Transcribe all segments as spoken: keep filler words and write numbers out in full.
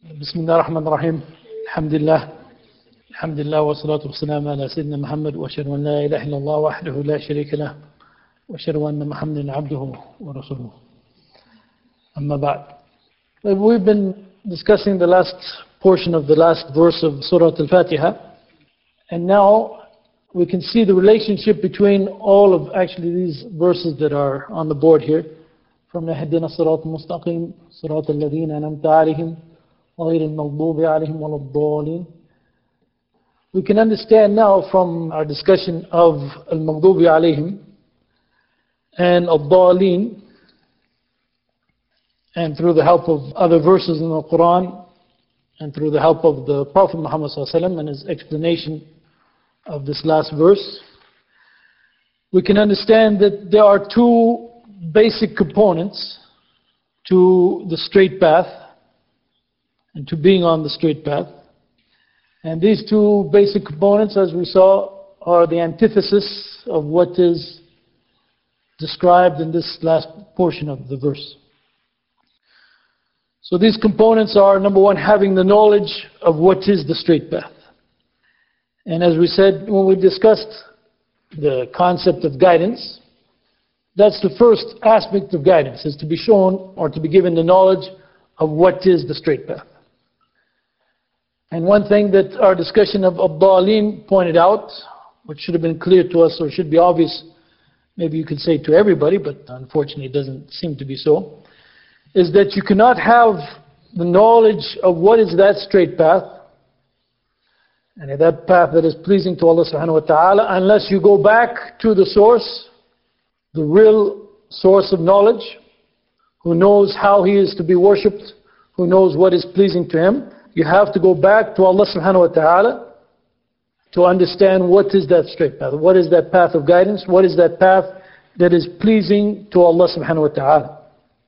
بسم الله الرحمن الرحيم الحمد لله الحمد لله والصلاة والسلام على سيدنا محمد وأشهد أن لا إله إلا الله وحده لا شريك له وأشهد أن محمدا عبده ورسوله أما بعد. We've been discussing the last portion of the last verse of Surah Al-Fatiha, and now we can see the relationship between all of actually these verses that are on the board here, from اهدنا الصراط المستقيم صراط الذين أنعمت عليهم غير المغضوب عليهم ولا الضالين. We can understand now from our discussion of al-maghdubi alayhim and al-dhalin, and through the help of other verses in the Quran and through the help of the Prophet Muhammad sallallahu alaihi wasallam and his explanation of this last verse, we can understand that there are two basic components to the straight path and to being on the straight path. And these two basic components, as we saw, are the antithesis of what is described in this last portion of the verse. So these components are, number one, having the knowledge of what is the straight path. And as we said when we discussed the concept of guidance, that's the first aspect of guidance, is to be shown or to be given the knowledge of what is the straight path. And one thing that our discussion of Ad-Dhalin pointed out, which should have been clear to us or should be obvious, maybe you could say to everybody, but unfortunately it doesn't seem to be so, is that you cannot have the knowledge of what is that straight path, and that path that is pleasing to Allah subhanahu wa ta'ala, unless you go back to the source, the real source of knowledge, who knows how He is to be worshipped, who knows what is pleasing to Him. You have to go back to Allah subhanahu wa ta'ala to understand what is that straight path, what is that path of guidance, what is that path that is pleasing to Allah subhanahu wa ta'ala.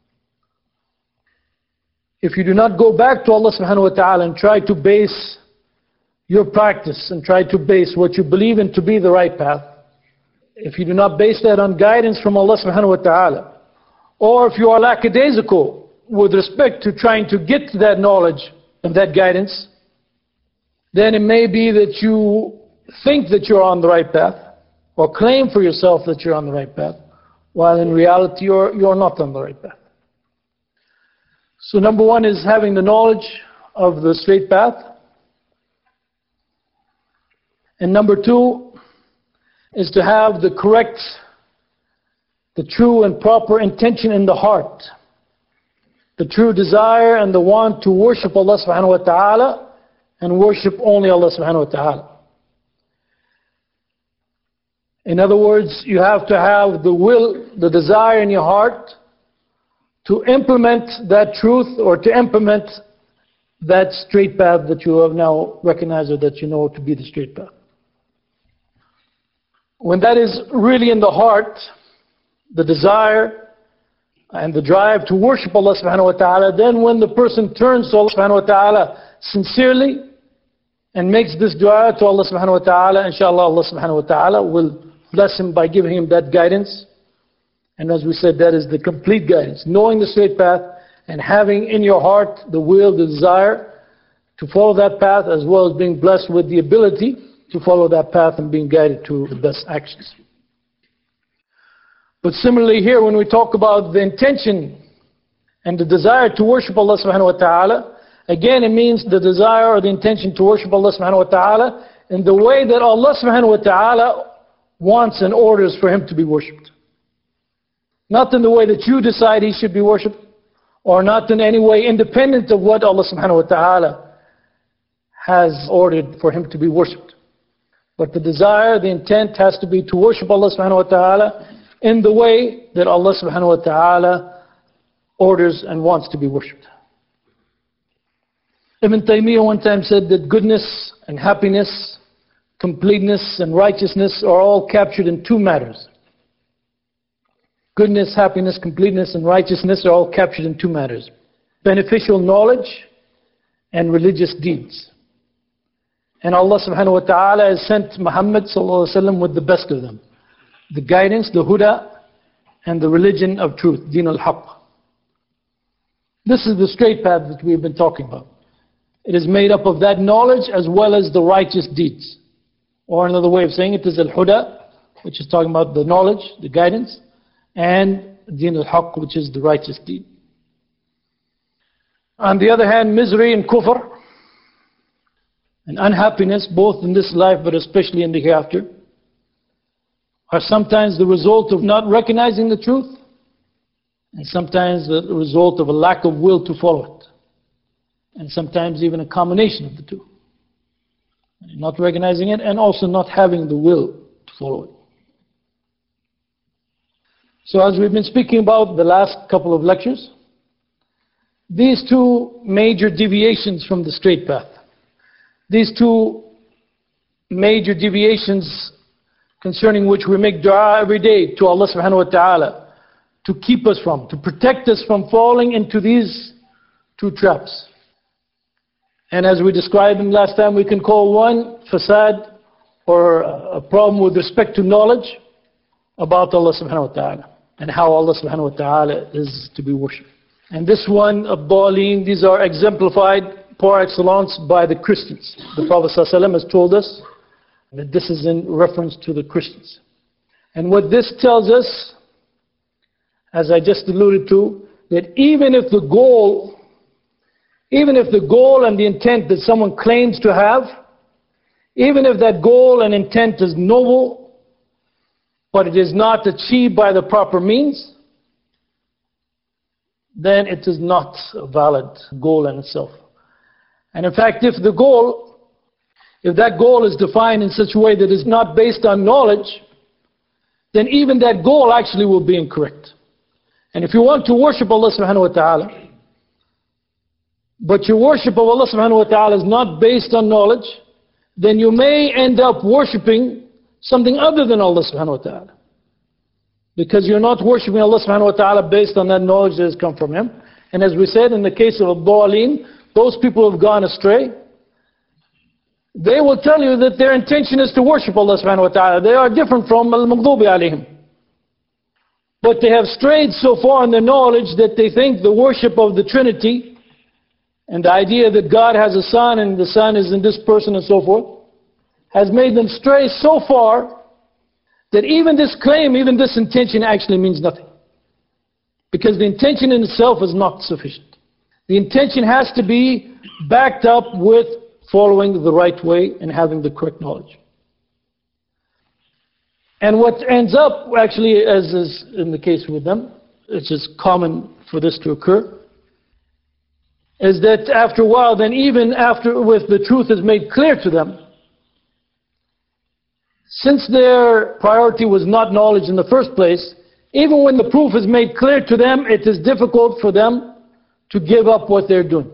If you do not go back to Allah subhanahu wa ta'ala and try to base your practice and try to base what you believe in to be the right path, if you do not base that on guidance from Allah subhanahu wa ta'ala, or if you are lackadaisical with respect to trying to get to that knowledge and that guidance, then it may be that you think that you're on the right path, or claim for yourself that you're on the right path, while in reality you're, you're not on the right path. So number one is having the knowledge of the straight path. And number two is to have the correct, the true and proper intention in the heart. The true desire and the want to worship Allah subhanahu wa ta'ala and worship only Allah subhanahu wa ta'ala. In other words, you have to have the will, the desire in your heart to implement that truth or to implement that straight path that you have now recognized or that you know to be the straight path. When that is really in the heart, the desire and the drive to worship Allah subhanahu wa ta'ala, then when the person turns to Allah subhanahu wa ta'ala sincerely and makes this dua to Allah subhanahu wa ta'ala, inshallah Allah subhanahu wa ta'ala will bless him by giving him that guidance. And as we said, that is the complete guidance, knowing the straight path and having in your heart the will, the desire to follow that path, as well as being blessed with the ability to follow that path and being guided to the best actions. But similarly here, when we talk about the intention and the desire to worship Allah subhanahu wa ta'ala, again it means the desire or the intention to worship Allah subhanahu wa ta'ala in the way that Allah subhanahu wa ta'ala wants and orders for Him to be worshipped. Not in the way that you decide He should be worshipped, or not in any way independent of what Allah subhanahu wa ta'ala has ordered for Him to be worshipped. But the desire, the intent has to be to worship Allah subhanahu wa ta'ala in the way that Allah subhanahu wa ta'ala orders and wants to be worshipped. Ibn Taymiyyah one time said that goodness and happiness, completeness and righteousness are all captured in two matters. Goodness, happiness, completeness and righteousness are all captured in two matters: beneficial knowledge and religious deeds. And Allah subhanahu wa ta'ala has sent Muhammad sallallahu alaihi wasallam with the best of them: the guidance, the huda, and the religion of truth, Deen al-Haqq. This is the straight path that we've been talking about. It is made up of that knowledge as well as the righteous deeds. Or another way of saying it is al-huda, which is talking about the knowledge, the guidance, and deen al-haq, which is the righteous deed. On the other hand, misery and kufr and unhappiness, both in this life but especially in the hereafter, are sometimes the result of not recognizing the truth, and sometimes the result of a lack of will to follow it, and sometimes even a combination of the two. Not recognizing it and also not having the will to follow it. So as we've been speaking about the last couple of lectures, these two major deviations from the straight path, these two major deviations concerning which we make dua every day to Allah subhanahu wa ta'ala to keep us from, to protect us from falling into these two traps. And as we described them last time, we can call one fasad, or a problem with respect to knowledge about Allah subhanahu wa ta'ala and how Allah subhanahu wa ta'ala is to be worshipped. And this one, ad-dallin, these are exemplified par excellence by the Christians. The Prophet ﷺ has told us that this is in reference to the Christians. And what this tells us, as I just alluded to, that even if the goal Even if the goal and the intent that someone claims to have, even if that goal and intent is noble, but it is not achieved by the proper means, then it is not a valid goal in itself. And in fact, if the goal, if that goal is defined in such a way that is not based on knowledge, then even that goal actually will be incorrect. And if you want to worship Allah subhanahu wa ta'ala, but your worship of Allah subhanahu wa ta'ala is not based on knowledge, then you may end up worshipping something other than Allah subhanahu wa ta'ala. Because you're not worshipping Allah subhanahu wa ta'ala based on that knowledge that has come from Him. And as we said, in the case of ad-dallin, those people who have gone astray, they will tell you that their intention is to worship Allah subhanahu wa ta'ala. They are different from al-maghdubi alayhim. But they have strayed so far in their knowledge that they think the worship of the Trinity and the idea that God has a son and the son is in this person and so forth has made them stray so far that even this claim, even this intention actually means nothing. Because the intention in itself is not sufficient. The intention has to be backed up with following the right way and having the correct knowledge. And what ends up, actually, as is in the case with them, it's just common for this to occur, is that after a while, then even after with the truth is made clear to them, since their priority was not knowledge in the first place, even when the proof is made clear to them, it is difficult for them to give up what they're doing.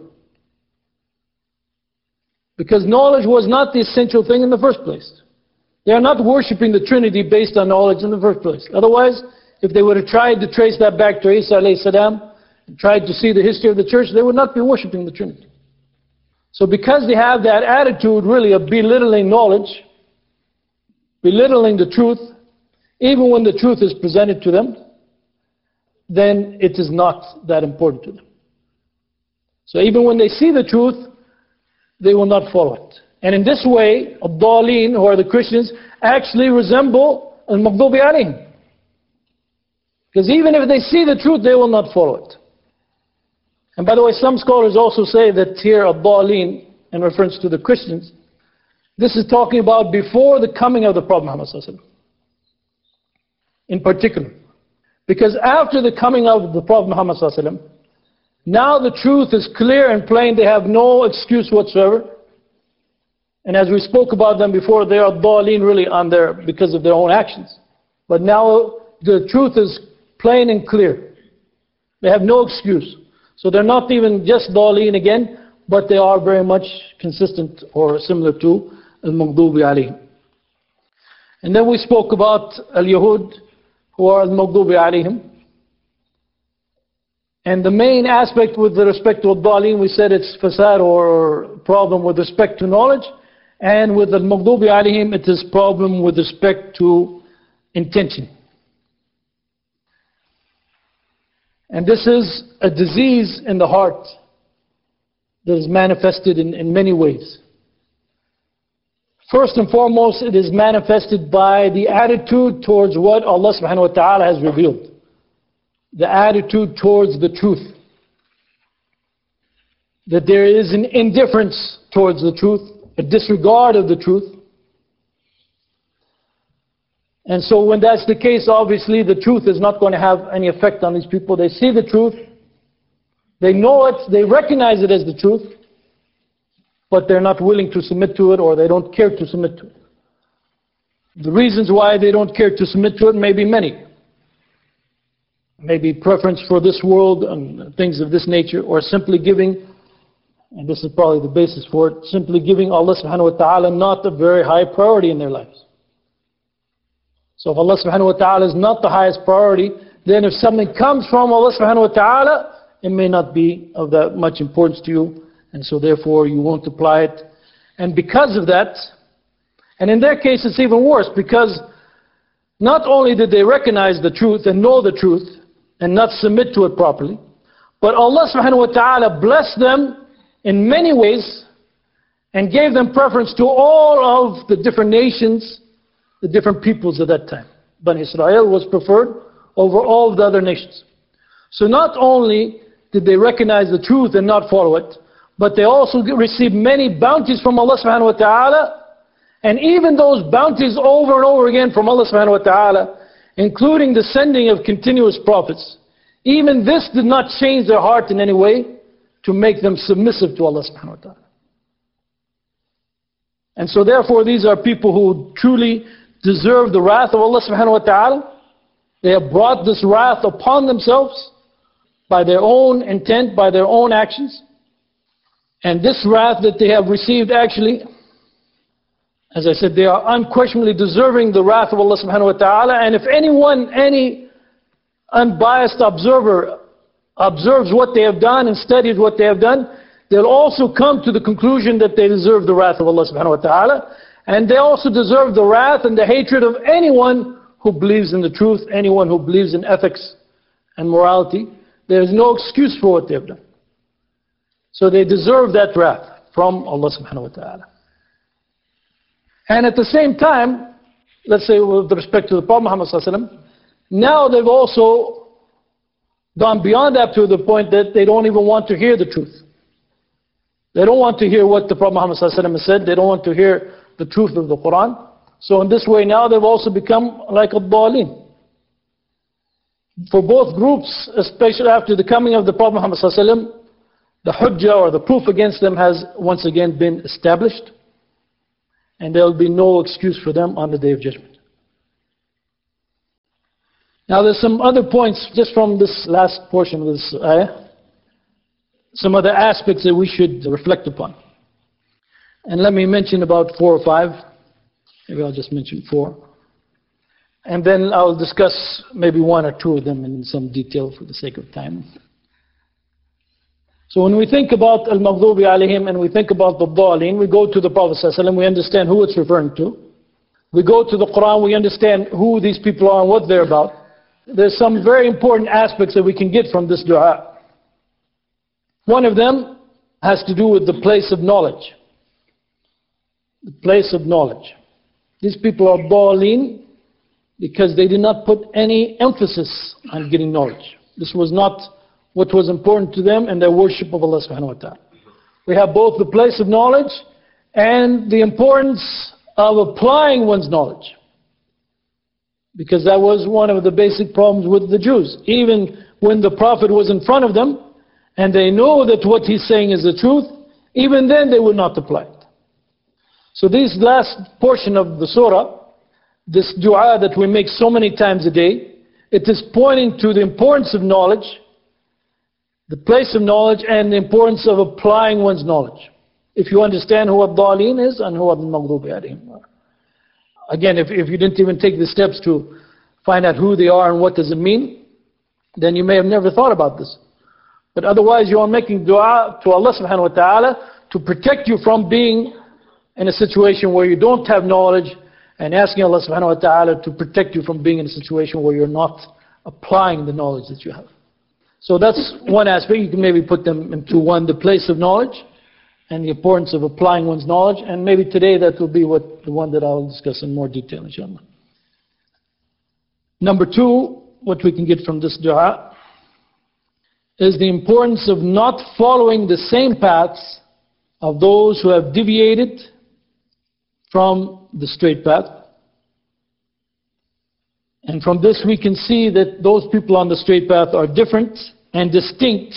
Because knowledge was not the essential thing in the first place. They are not worshipping the Trinity based on knowledge in the first place. Otherwise, if they would have tried to trace that back to Isa alayhi salam, and tried to see the history of the church, they would not be worshipping the Trinity. So because they have that attitude really of belittling knowledge, belittling the truth, even when the truth is presented to them, then it is not that important to them. So even when they see the truth, they will not follow it. And in this way, ad-dallin, who are the Christians, actually resemble al-maghdubi alayhim. Because even if they see the truth, they will not follow it. And by the way, some scholars also say that here ad-dallin, in reference to the Christians, this is talking about before the coming of the Prophet Muhammad sallallahu alaihi wasallam, in particular. Because after the coming of the Prophet Muhammad sallallahu alaihi wasallam, now the truth is clear and plain, they have no excuse whatsoever. And as we spoke about them before, they are ad-dallin really on their, because of their own actions. But now the truth is plain and clear. They have no excuse. So they're not even just dallin again, but they are very much consistent or similar to al-maghdubi alayhim. And then we spoke about al-Yahud, who are al-maghdubi alayhim. And the main aspect with respect to ad-dallin, we said it's fasad or problem with respect to knowledge. And with al-maghdubi alayhim, it is problem with respect to intention. And this is a disease in the heart that is manifested in, in many ways. First and foremost, it is manifested by the attitude towards what Allah subhanahu wa ta'ala has revealed. The attitude towards the truth. That there is an indifference towards the truth, a disregard of the truth. And so when that's the case, obviously the truth is not going to have any effect on these people. They see the truth, they know it, they recognize it as the truth, but they're not willing to submit to it, or they don't care to submit to it. The reasons why they don't care to submit to it may be many. Maybe preference for this world and things of this nature, or simply giving, and this is probably the basis for it, simply giving Allah subhanahu wa ta'ala not a very high priority in their lives. So if Allah subhanahu wa ta'ala is not the highest priority, then if something comes from Allah subhanahu wa ta'ala, it may not be of that much importance to you, and so therefore you won't apply it. And because of that, and in their case it's even worse, because not only did they recognize the truth and know the truth and not submit to it properly, but Allah subhanahu wa ta'ala blessed them in many ways and gave them preference to all of the different nations, the different peoples at that time. Bani Israel was preferred over all of the other nations. So not only did they recognize the truth and not follow it, but they also received many bounties from Allah subhanahu wa ta'ala, and even those bounties over and over again from Allah subhanahu wa ta'ala, including the sending of continuous prophets, even this did not change their heart in any way to make them submissive to Allah subhanahu wa ta'ala. And so therefore these are people who truly deserve the wrath of Allah subhanahu wa ta'ala. They have brought this wrath upon themselves by their own intent, by their own actions. And this wrath that they have received, actually, as I said, they are unquestionably deserving the wrath of Allah subhanahu wa ta'ala. And if anyone, any unbiased observer observes what they have done and studies what they have done, they'll also come to the conclusion that they deserve the wrath of Allah subhanahu wa ta'ala. And they also deserve the wrath and the hatred of anyone who believes in the truth, anyone who believes in ethics and morality. There is no excuse for what they have done. So they deserve that wrath from Allah subhanahu wa ta'ala. And at the same time, let's say with respect to the Prophet Muhammad sallallahu alaihi wasallam, now they've also gone beyond that to the point that they don't even want to hear the truth. They don't want to hear what the Prophet Muhammad sallallahu alaihi wasallam has said. They don't want to hear the truth of the Quran. So in this way now they've also become like ad-dallin. For both groups, especially after the coming of the Prophet Muhammad sallallahu alaihi wasallam, the hujjah or the proof against them has once again been established, and there will be no excuse for them on the Day of Judgment. Now there's some other points just from this last portion of this ayah, some other aspects that we should reflect upon. And let me mention about four or five. Maybe I'll just mention four. And then I'll discuss maybe one or two of them in some detail for the sake of time. So when we think about al-maghdubi alayhim and we think about the dhalin, we go to the Prophet sallallahu alaihi wasallam, we understand who it's referring to. We go to the Quran, we understand who these people are and what they're about. There's some very important aspects that we can get from this dua. One of them has to do with the place of knowledge. The place of knowledge. These people are dhalin because they did not put any emphasis on getting knowledge. This was not what was important to them in their worship of Allah subhanahu wa ta'ala. We have both the place of knowledge and the importance of applying one's knowledge. Because that was one of the basic problems with the Jews. Even when the Prophet was in front of them and they know that what he's saying is the truth, even then they would not apply it. So this last portion of the surah, this dua that we make so many times a day, it is pointing to the importance of knowledge, the place of knowledge, and the importance of applying one's knowledge. If you understand who ad-dhalin is and who al-maghdubi alayhim are. Again, if, if you didn't even take the steps to find out who they are and what does it mean, then you may have never thought about this. But otherwise you are making dua to Allah subhanahu wa ta'ala to protect you from being in a situation where you don't have knowledge, and asking Allah subhanahu wa ta'ala to protect you from being in a situation where you're not applying the knowledge that you have. So that's one aspect. You can maybe put them into one, the place of knowledge, and the importance of applying one's knowledge. And maybe today that will be what the one that I'll discuss in more detail, inshallah. Number two, what we can get from this dua is the importance of not following the same paths of those who have deviated from the straight path. And from this we can see that those people on the straight path are different and distinct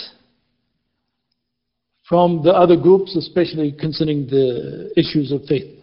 from the other groups, especially concerning the issues of faith.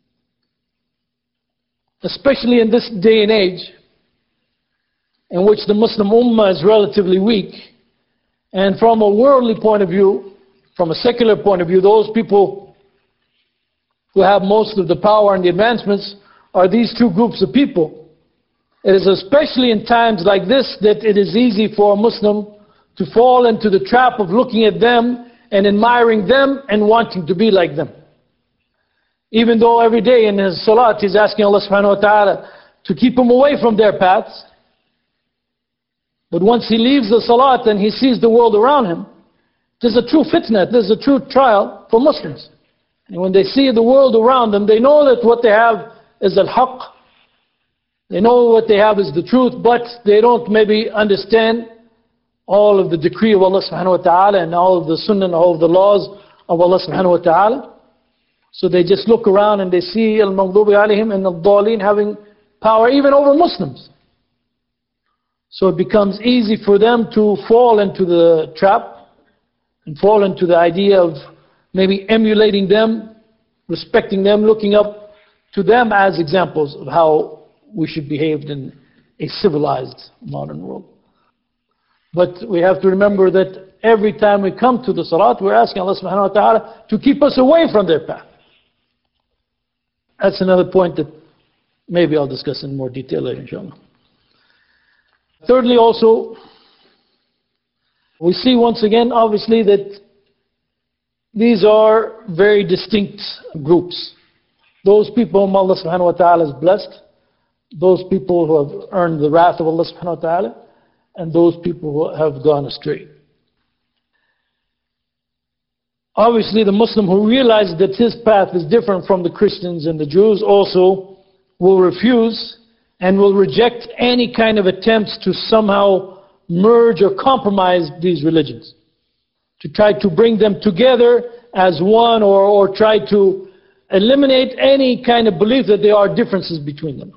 Especially in this day and age, in which the Muslim Ummah is relatively weak, and from a worldly point of view, from a secular point of view, those people who have most of the power and the advancements are these two groups of people. It is especially in times like this that it is easy for a Muslim to fall into the trap of looking at them and admiring them and wanting to be like them. Even though every day in his salat he's asking Allah subhanahu wa ta'ala to keep him away from their paths. But once he leaves the salat and he sees the world around him, there's a true fitna, there's a true trial for Muslims. And when they see the world around them, they know that what they have is al-haqq. They know what they have is the truth, but they don't maybe understand all of the decree of Allah subhanahu wa ta'ala and all of the sunnah and all of the laws of Allah subhanahu wa ta'ala. So they just look around and they see al-maghdubi alayhim and al-dhalin having power even over Muslims. So it becomes easy for them to fall into the trap and fall into the idea of maybe emulating them, respecting them, looking up to them as examples of how we should behave in a civilized modern world. But we have to remember that every time we come to the salat, we're asking Allah subhanahu wa ta'ala to keep us away from their path. That's another point that maybe I'll discuss in more detail later, inshallah. Thirdly also, we see once again, obviously, that these are very distinct groups. Those people whom Allah subhanahu wa ta'ala has blessed, those people who have earned the wrath of Allah subhanahu wa ta'ala, and those people who have gone astray. Obviously, the Muslim who realizes that his path is different from the Christians and the Jews also will refuse and will reject any kind of attempts to somehow merge or compromise these religions, to try to bring them together as one, or, or try to eliminate any kind of belief that there are differences between them.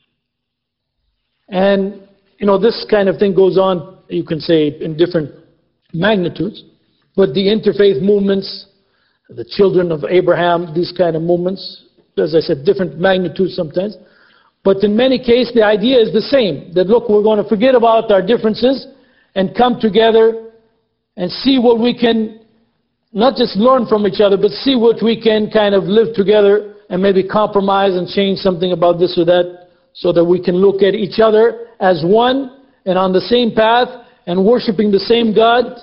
And, you know, this kind of thing goes on, you can say, in different magnitudes. But the interfaith movements, the children of Abraham, these kind of movements, as I said, different magnitudes sometimes. But in many cases, the idea is the same. That, look, we're going to forget about our differences and come together and see what we can, not just learn from each other, but see what we can kind of live together and maybe compromise and change something about this or that, so that we can look at each other as one and on the same path and worshiping the same God.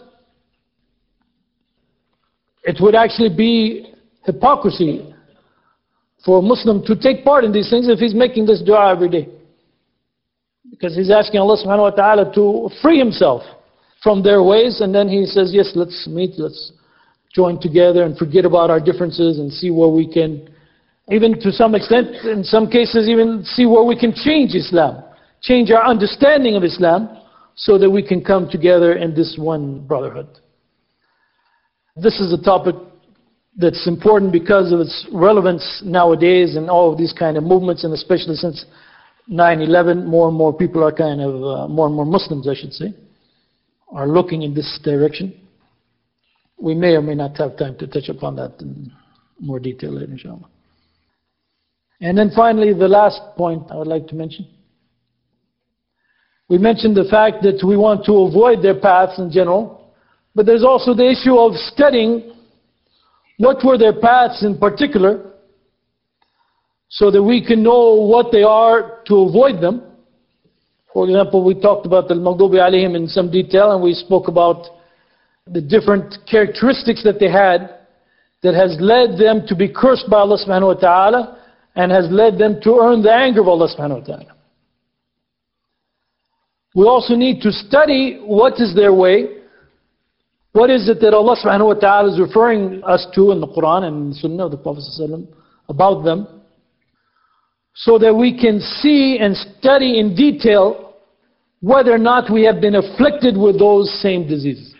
It would actually be hypocrisy for a Muslim to take part in these things if he's making this dua every day. Because he's asking Allah subhanahu wa ta'ala to free himself from their ways, and then he says, yes, let's meet, let's join together and forget about our differences and see where we can, even to some extent, in some cases, even see where we can change Islam, change our understanding of Islam, so that we can come together in this one brotherhood. This is a topic that's important because of its relevance nowadays and all of these kind of movements, and especially since nine eleven, more and more people are kind of, uh, more and more Muslims, I should say, are looking in this direction. We may or may not have time to touch upon that in more detail later, inshallah. And then finally, the last point I would like to mention. We mentioned the fact that we want to avoid their paths in general, but there's also the issue of studying what were their paths in particular, so that we can know what they are to avoid them. For example, we talked about the Maghdubi alayhim in some detail, and we spoke about the different characteristics that they had that has led them to be cursed by Allah subhanahu wa ta'ala, and has led them to earn the anger of Allah subhanahu wa ta'ala. We also need to study what is their way, What is it that Allah subhanahu wa ta'ala is referring us to in the Quran and in the Sunnah of the Prophet ﷺ about them, so that we can see and study in detail whether or not we have been afflicted with those same diseases.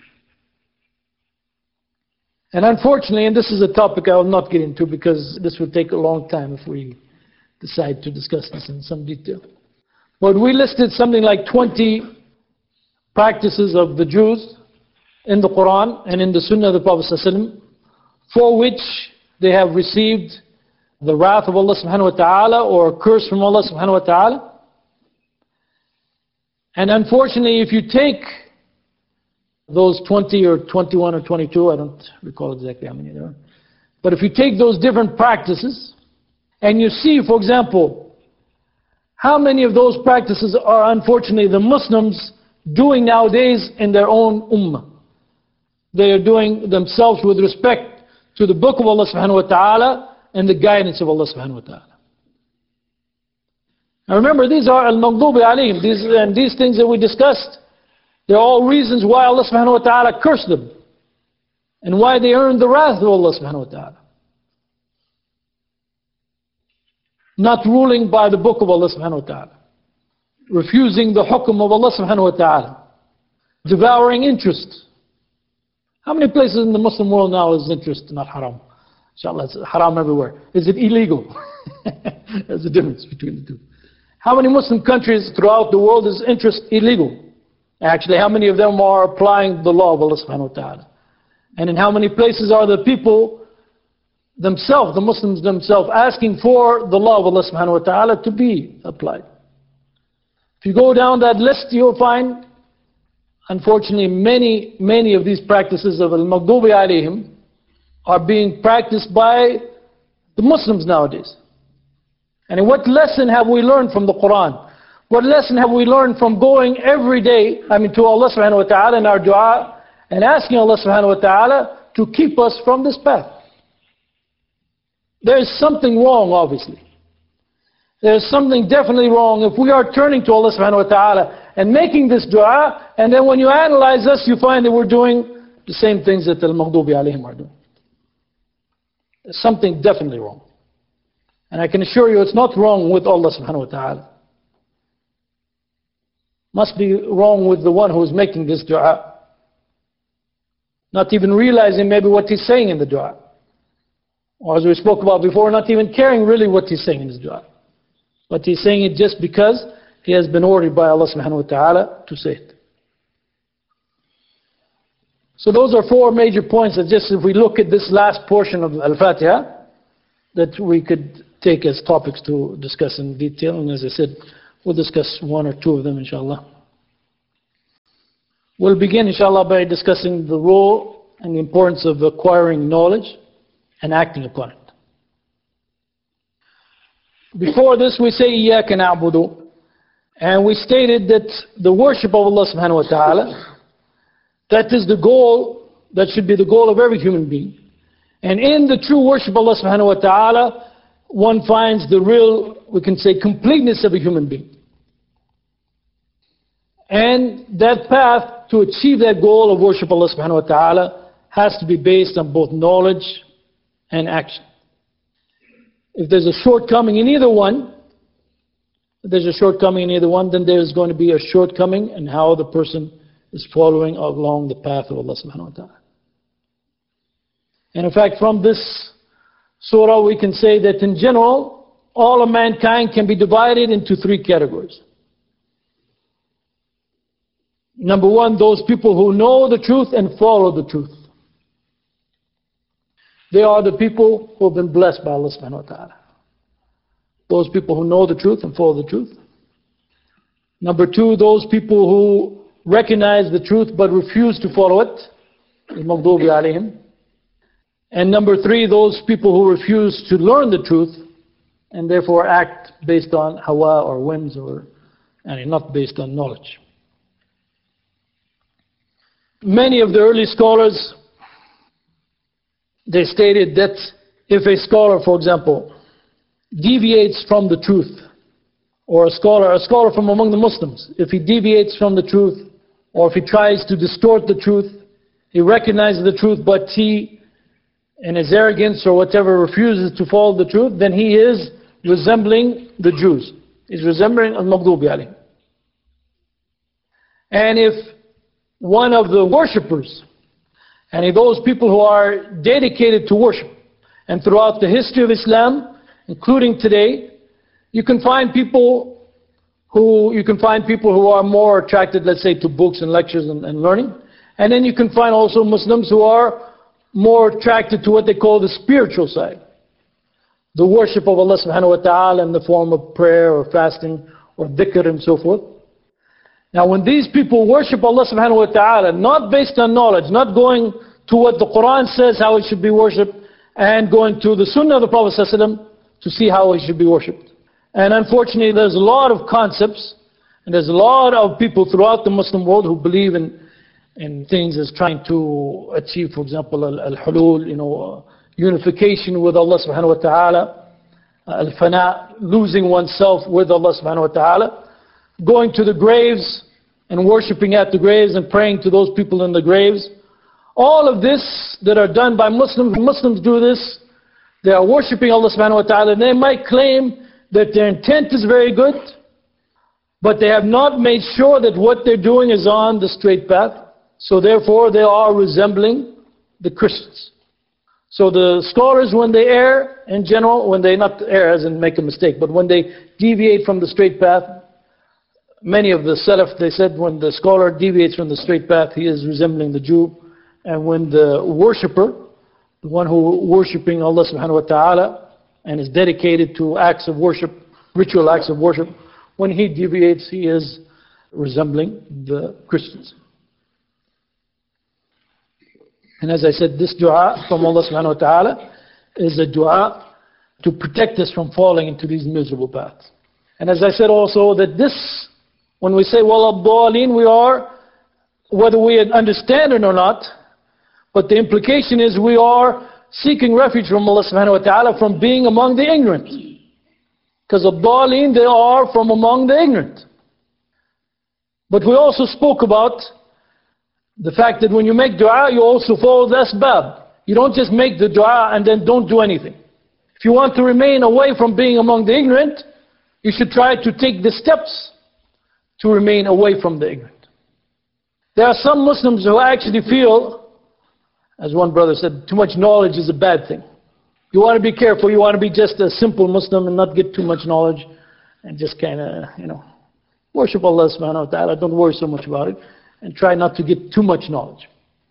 And unfortunately, and this is a topic I will not get into because this would take a long time if we decide to discuss this in some detail. But we listed something like twenty practices of the Jews in the Quran and in the Sunnah of the Prophet ﷺ, for which they have received the wrath of Allah subhanahu wa ta'ala or a curse from Allah subhanahu wa ta'ala. And unfortunately, if you take those twenty or twenty-one or twenty-two, I don't recall exactly how many there are, but if you take those different practices and you see, for example, how many of those practices are unfortunately the Muslims doing nowadays in their own ummah. They are doing themselves with respect to the book of Allah subhanahu wa ta'ala and the guidance of Allah subhanahu wa ta'ala. Now remember, these are al-maghdubi alayhim, these, and these things that we discussed, they're all reasons why Allah subhanahu wa ta'ala cursed them and why they earned the wrath of Allah subhanahu wa ta'ala. Not ruling by the book of Allah subhanahu wa ta'ala, refusing the hukm of Allah subhanahu wa ta'ala, devouring interest. How many places in the Muslim world now is interest not haram? Inshallah, it's haram everywhere. Is it illegal? There's a difference between the two. How many Muslim countries throughout the world is interest illegal? Actually, how many of them are applying the law of Allah subhanahu wa ta'ala? And in how many places are the people themselves, the Muslims themselves, asking for the law of Allah subhanahu wa ta'ala to be applied? If you go down that list, you'll find, unfortunately, many, many of these practices of al-maghdubi alayhim are being practiced by the Muslims nowadays. And what lesson have we learned from the Quran? What lesson have we learned from going every day, I mean, to Allah subhanahu wa ta'ala in our dua and asking Allah subhanahu wa ta'ala to keep us from this path? There is something wrong, obviously. There is something definitely wrong if we are turning to Allah subhanahu wa ta'ala and making this dua, and then when you analyze us, you find that we're doing the same things that al-maghdubi alayhim are doing. There's something definitely wrong. And I can assure you it's not wrong with Allah subhanahu wa ta'ala. Must be wrong with the one who is making this dua. Not even realizing maybe what he's saying in the dua. Or as we spoke about before, not even caring really what he's saying in his dua. But he's saying it just because he has been ordered by Allah subhanahu wa ta'ala to say it. So those are four major points that just if we look at this last portion of Al-Fatiha, that we could take as topics to discuss in detail. And as I said, we'll discuss one or two of them inshallah. We'll begin inshallah by discussing the role and the importance of acquiring knowledge and acting upon it. Before this we say إِيَّاكَ نَعْبُدُ, and we stated that the worship of Allah subhanahu wa ta'ala, that is the goal, that should be the goal of every human being. And in the true worship of Allah subhanahu wa ta'ala, one finds the real, we can say, completeness of a human being. And that path to achieve that goal of worship of Allah subhanahu wa ta'ala has to be based on both knowledge and action. If there's a shortcoming in either one, if there's a shortcoming in either one, then there's going to be a shortcoming in how the person is following along the path of Allah subhanahu wa ta'ala. And in fact, from this surah we can say that in general, all of mankind can be divided into three categories. Number one, those people who know the truth and follow the truth. They are the people who have been blessed by Allah subhanahu wa ta'ala. Those people who know the truth and follow the truth. Number two, those people who recognize the truth but refuse to follow it. Al-maghdubi alayhim. And number three, those people who refuse to learn the truth and therefore act based on hawa or whims, or and not based on knowledge. Many of the early scholars, they stated that if a scholar, for example, deviates from the truth, or a scholar, a scholar from among the Muslims, if he deviates from the truth, or if he tries to distort the truth, he recognizes the truth, but he, in his arrogance or whatever, refuses to follow the truth, then he is resembling the Jews. He's resembling al-Maghdubi alayhim. And if one of the worshippers, and if those people who are dedicated to worship, and throughout the history of Islam, including today, you can find people who you can find people who are more attracted, let's say, to books and lectures and, and learning, and then you can find also Muslims who are more attracted to what they call the spiritual side, the worship of Allah subhanahu wa ta'ala in the form of prayer or fasting or dhikr and so forth. Now when these people worship Allah subhanahu wa ta'ala, not based on knowledge, not going to what the Quran says how it should be worshipped, and going to the Sunnah of the Prophet sallallahu alaihi wasallam to see how it should be worshipped. And unfortunately there's a lot of concepts, and there's a lot of people throughout the Muslim world who believe in, in things as trying to achieve, for example, al-hulul, you know, uh, unification with Allah subhanahu wa ta'ala, al-fana, losing oneself with Allah subhanahu wa ta'ala, going to the graves and worshipping at the graves and praying to those people in the graves. All of this that are done by Muslims, Muslims do this, they are worshipping Allah subhanahu wa ta'ala, and they might claim that their intent is very good, but they have not made sure that what they're doing is on the straight path, so therefore they are resembling the Christians. So the scholars, when they err in general, when they not err as in make a mistake, but when they deviate from the straight path, many of the Salaf, they said when the scholar deviates from the straight path, he is resembling the Jew. And when the worshipper, the one who worshipping Allah subhanahu wa ta'ala and is dedicated to acts of worship, ritual acts of worship, when he deviates, he is resembling the Christians. And as I said, this dua from Allah subhanahu wa ta'ala is a dua to protect us from falling into these miserable paths. And as I said also, that this, when we say, well, ad-dallin, we are, whether we understand it or not, but the implication is we are seeking refuge from Allah subhanahu wa ta'ala from being among the ignorant. Because ad-dallin, they are from among the ignorant. But we also spoke about the fact that when you make dua, you also follow the asbab. You don't just make the dua and then don't do anything. If you want to remain away from being among the ignorant, you should try to take the steps to remain away from the ignorant. There are some Muslims who actually feel, as one brother said, too much knowledge is a bad thing. You want to be careful, you want to be just a simple Muslim and not get too much knowledge and just kind of, you know, worship Allah subhanahu wa ta'ala, don't worry so much about it, and try not to get too much knowledge.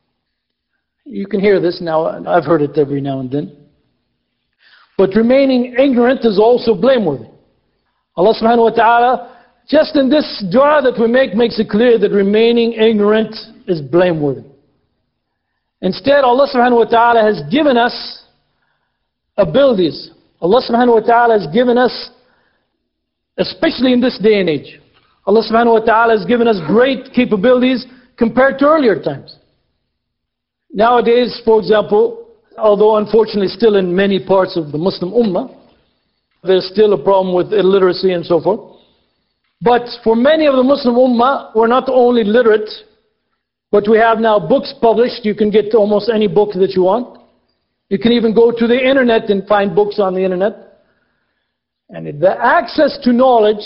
You can hear this now, I've heard it every now and then. But remaining ignorant is also blameworthy. Allah subhanahu wa ta'ala, just in this dua that we make, makes it clear that remaining ignorant is blameworthy. Instead, Allah subhanahu wa ta'ala has given us abilities. Allah subhanahu wa ta'ala has given us, especially in this day and age, Allah subhanahu wa ta'ala has given us great capabilities compared to earlier times. Nowadays, for example, although unfortunately still in many parts of the Muslim Ummah, there's still a problem with illiteracy and so forth. But for many of the Muslim Ummah, we're not only literate, but we have now books published. You can get almost any book that you want. You can even go to the internet and find books on the internet. And the access to knowledge,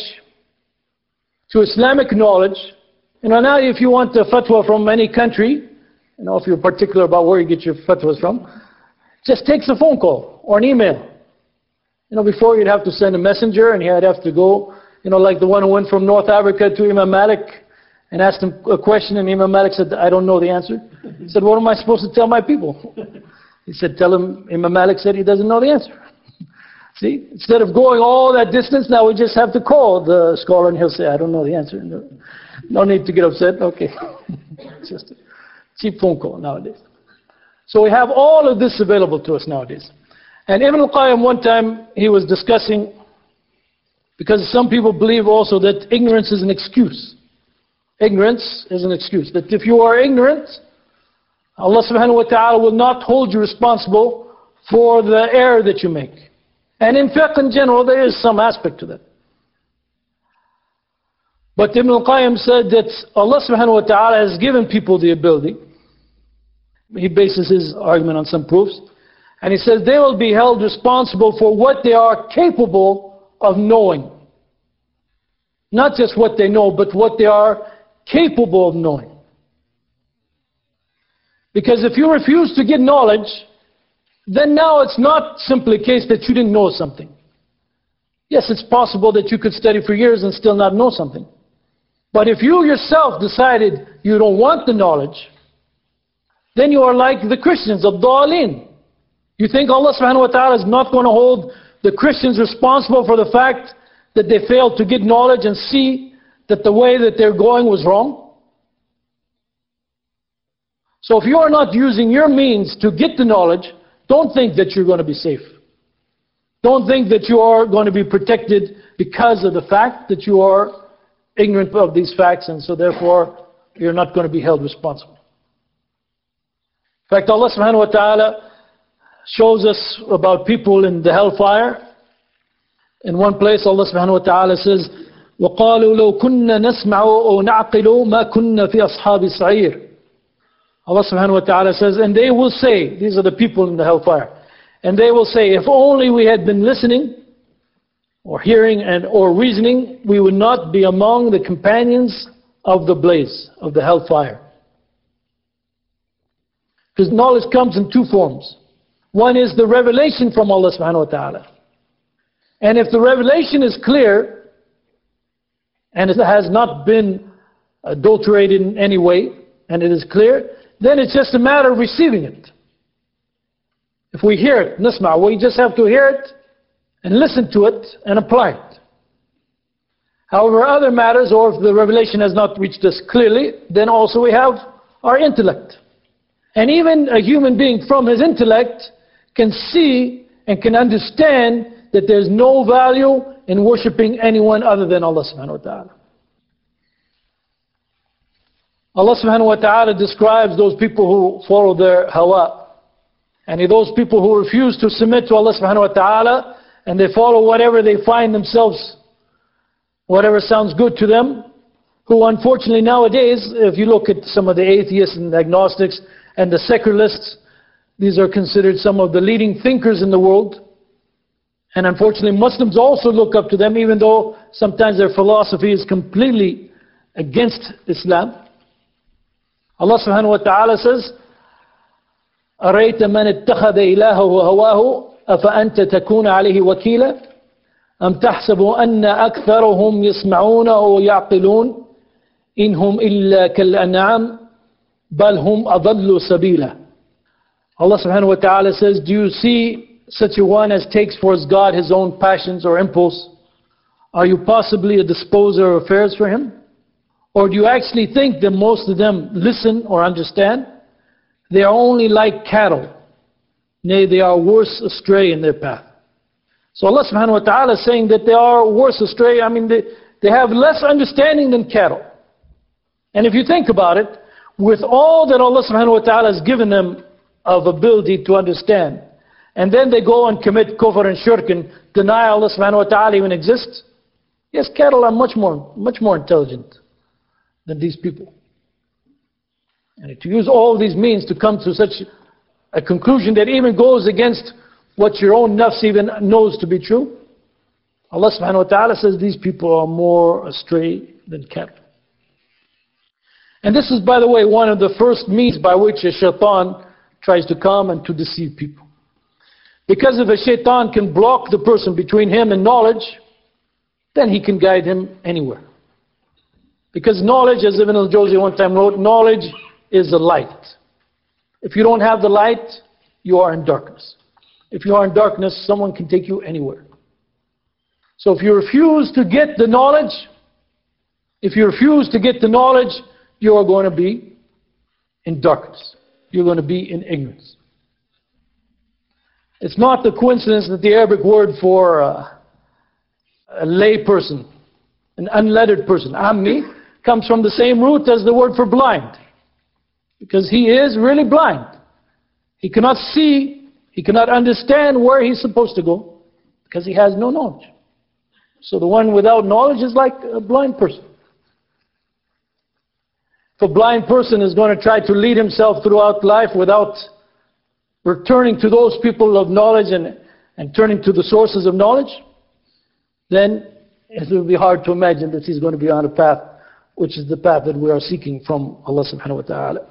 to Islamic knowledge, you know, now if you want a fatwa from any country, you know, if you're particular about where you get your fatwas from, just takes a phone call or an email. You know, before you'd have to send a messenger and you'd have to go, you know, like the one who went from North Africa to Imam Malik and asked him a question, and Imam Malik said, I don't know the answer. He said, what am I supposed to tell my people? He said, tell him, Imam Malik said he doesn't know the answer. See, instead of going all that distance, now we just have to call the scholar and he'll say, I don't know the answer. No, no need to get upset. Okay. It's just a cheap phone call nowadays. So we have all of this available to us nowadays. And Ibn al-Qayyim, one time, he was discussing, because some people believe also that ignorance is an excuse. Ignorance is an excuse. That if you are ignorant, Allah subhanahu wa ta'ala will not hold you responsible for the error that you make. And in fiqh in general, there is some aspect to that. But Ibn al-Qayyim said that Allah subhanahu wa ta'ala has given people the ability he bases his argument on some proofs. And he says they will be held responsible for what they are capable of knowing. Not just what they know, but what they are capable of knowing. Because if you refuse to get knowledge, then now it's not simply a case that you didn't know something. Yes, it's possible that you could study for years and still not know something. But if you yourself decided you don't want the knowledge, then you are like the Christians, ad-dallin. You think Allah subhanahu wa ta'ala is not going to hold the Christians responsible for the fact that they failed to get knowledge and see that the way that they're going was wrong? So if you are not using your means to get the knowledge, don't think that you're going to be safe. Don't think that you are going to be protected because of the fact that you are ignorant of these facts, and so therefore you're not going to be held responsible. In fact, Allah subhanahu wa ta'ala shows us about people in the hellfire. In one place Allah subhanahu wa ta'ala says, وَقَالُوا لَوْ كُنَّا نَسْمَعُ أَوْ نَعْقِلُ مَا كُنَّا فِي أَصْحَابِ السَّعِيرِ. Allah subhanahu wa ta'ala says, and they will say, these are the people in the hellfire, and they will say, if only we had been listening or hearing and or reasoning, we would not be among the companions of the blaze, of the hellfire. Because knowledge comes in two forms. One is the revelation from Allah subhanahu wa ta'ala. And if the revelation is clear, and it has not been adulterated in any way, and it is clear, then it's just a matter of receiving it. If we hear it, nisma', we just have to hear it and listen to it and apply it. However, other matters, or if the revelation has not reached us clearly, then also we have our intellect. And even a human being from his intellect can see and can understand that there's no value in worshipping anyone other than Allah subhanahu wa ta'ala. Allah subhanahu wa ta'ala describes those people who follow their hawa. And those people who refuse to submit to Allah subhanahu wa ta'ala, and they follow whatever they find themselves, whatever sounds good to them, who unfortunately nowadays, if you look at some of the atheists and agnostics and the secularists, these are considered some of the leading thinkers in the world. And unfortunately Muslims also look up to them, even though sometimes their philosophy is completely against Islam. Allah subhanahu wa ta'ala says, أَرَيْتَ مَنِ اتَّخَذَ إِلَهَهُ هَوَاهُ أَفَأَنْتَ تَكُونَ عَلَيْهِ وَكِيلًا أَمْ تَحْسَبُ أَنَّ أَكْثَرَهُمْ يَسْمَعُونَ أَوْ يَعْقِلُونَ إِنْ هُمْ إِلَّا كَالْأَنْعَامِ بَلْ هُمْ أَضَلُّ سَبِيلًا. Allah subhanahu wa ta'ala says, do you see such a one as takes for his God his own passions or impulse? Are you possibly a disposer of affairs for him? Or do you actually think that most of them listen or understand? They are only like cattle. Nay, they are worse astray in their path. So Allah subhanahu wa ta'ala is saying that they are worse astray. I mean, they, they have less understanding than cattle. And if you think about it, with all that Allah subhanahu wa ta'ala has given them of ability to understand, and then they go and commit kufr and shirk and deny Allah subhanahu wa ta'ala even exists, yes, cattle are much more, much more intelligent than these people. And to use all these means to come to such a conclusion that even goes against what your own nafs even knows to be true, Allah subhanahu wa ta'ala says these people are more astray than cattle. And this is, by the way, one of the first means by which a shaitan tries to come and to deceive people. Because if a shaitan can block the person between him and knowledge, then he can guide him anywhere. Because knowledge, as Ibn al-Jawzi one time wrote, knowledge is a light. If you don't have the light, you are in darkness. If you are in darkness, someone can take you anywhere. So if you refuse to get the knowledge, if you refuse to get the knowledge, you are going to be in darkness. You're going to be in ignorance. It's not the coincidence that the Arabic word for uh, a lay person, an unlettered person, ammi, comes from the same root as the word for blind. Because he is really blind. He cannot see, he cannot understand where he's supposed to go, because he has no knowledge. So the one without knowledge is like a blind person. In If a blind person is going to try to lead himself throughout life without returning to those people of knowledge and, and turning to the sources of knowledge, then it will be hard to imagine that he's going to be on a path which is the path that we are seeking from Allah subhanahu wa ta'ala.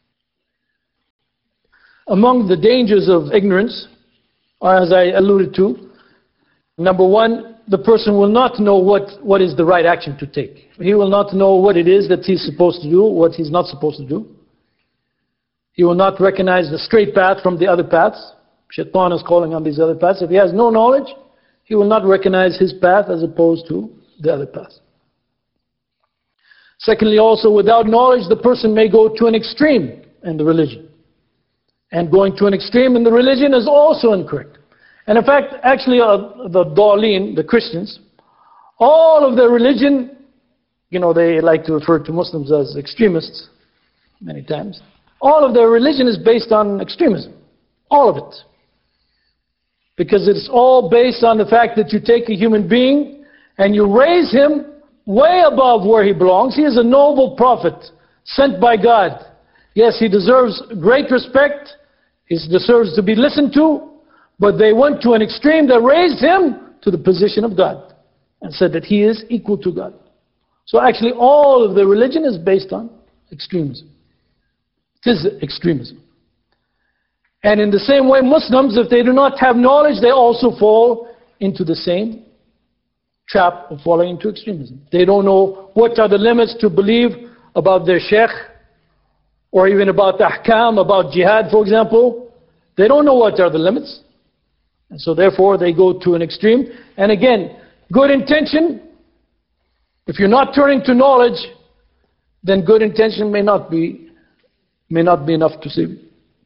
Among the dangers of ignorance are, as I alluded to, number one, the person will not know what, what is the right action to take. He will not know what it is that he's supposed to do, what he's not supposed to do. He will not recognize the straight path from the other paths. Shaitan is calling on these other paths. If he has no knowledge, he will not recognize his path as opposed to the other paths. Secondly, also, without knowledge, the person may go to an extreme in the religion. And going to an extreme in the religion is also incorrect. And in fact, actually, uh, the Dawleen, the Christians, all of their religion, you know, they like to refer to Muslims as extremists many times. All of their religion is based on extremism. All of it. Because it's all based on the fact that you take a human being and you raise him way above where he belongs. He is a noble prophet sent by God. Yes, he deserves great respect. He deserves to be listened to. But they went to an extreme that raised him to the position of God and said that he is equal to God. So actually all of the religion is based on extremism. It is extremism. And in the same way, Muslims, if they do not have knowledge, they also fall into the same trap of falling into extremism. They don't know what are the limits to believe about their sheikh, or even about the ahkam, about jihad, for example. They don't know what are the limits. And so therefore they go to an extreme. And again, good intention, if you're not turning to knowledge, then good intention may not be, may not be enough to save you.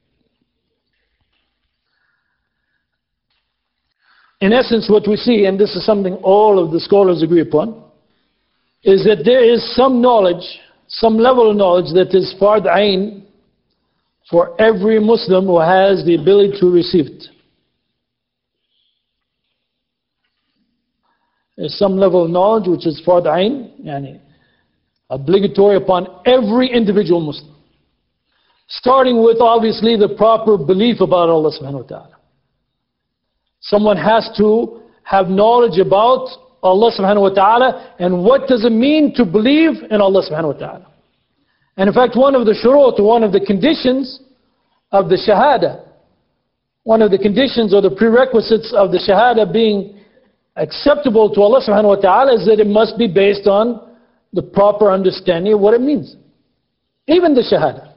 In essence, what we see, and this is something all of the scholars agree upon, is that there is some knowledge, some level of knowledge that is fard ayn for every Muslim who has the ability to receive it. There's some level of knowledge which is fard ayn, yani obligatory upon every individual Muslim. Starting with obviously the proper belief about Allah subhanahu wa ta'ala. Someone has to have knowledge about Allah subhanahu wa ta'ala and what does it mean to believe in Allah subhanahu wa ta'ala. And in fact, one of the shurut, one of the conditions of the shahada, one of the conditions or the prerequisites of the shahada being acceptable to Allah subhanahu wa ta'ala is that it must be based on the proper understanding of what it means. Even the shahada.